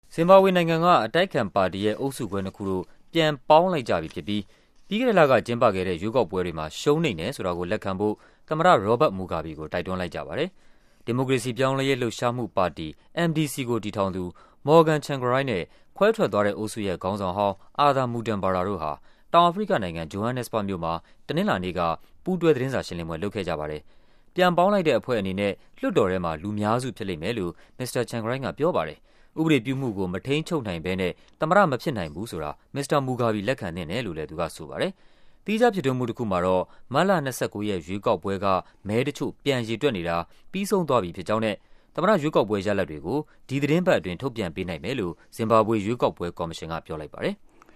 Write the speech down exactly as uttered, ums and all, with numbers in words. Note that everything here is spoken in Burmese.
ဇင်ဘာဘွေနိုင်ငံကအတိုက်အခံပါတီရဲ့အုပ်စုခွဲနှစ်ခုတို့ပြန်ပေါင်းလိုက်ကြပြီဖြစ်ပြီးပြီးခဲ့တဲ့လကကျင်းပခဲ့တဲ့ရွေးကောက်ပွဲတွေမှာရှုံးနိမ့်တယ်ဆိုတာကိုလက်ခံဖို့သမ္မတရောဘတ်မူဂါဘီကိုတိုက်တွန်းလိုက်ကြပါတယ်။ဒီမိုကရေစီပြောင်းလဲရေးလှုပ်ရှားမှုပါတီ အမ် ဒီ စီ ကိုတည်ထောင်သူ မော်ဂန်ချန်ဂရိုင်းနဲ့ခွဲထွက်သွားတဲ့အုပ်စုရဲ့ခေါင်းဆောင်ဟောင်းအာသာမူတန်ဘာရာတို့ဟာတောင်အာဖရိကနိုင်ငံဂျိုဟန်နက်စ်ဘတ်မြို့မှာတနင်္လာနေ့ကပူးတွဲသတင်းစာရှင်းလင်းပွဲလုပ်ခဲ့ကြပါတယ်။ပြန်ပေါင်းလိုက်တဲ့အဖွဲ့အနေနဲ့လွှတ်တော်ထဲမှာလူများစုဖြစ်လိမ့်မယ်လို့မစ္စတာချန်ဂရိုင်းကပြောပါတယ်။ဥပဒေပြုမှုကိုမထိန်းချုပ်နိုင်ဘဲနဲ့သမ္မတမဖြစ်နိုင်ဘူးဆိုတာမစ္စတာမူဂါဘီလက်ခံသင့်တယ်လို့လည်းသူကဆိုပါတယ်။တီးခြားဖြစ်ထွန်းမှုတစ်ခုမှာတော့မတ်လ၂၉ရက်ရွေးကောက်ပွဲကမဲတချို့ပြန်ရေတွက်နေတာပြီးဆုံးသွားပြီဖြစ်ကြောင်းနဲ့သမ္မတရွေးကောက်ပွဲရလဒ်တွေကိုဒီသတင်းပတ်အတွင်းထုတ်ပြန်ပေးနိုင်မယ်လို့ဇင်ဘာဘွေရွေးကောက်ပွဲကော်မရှင်ကပြောလိုက်ပါတယ်။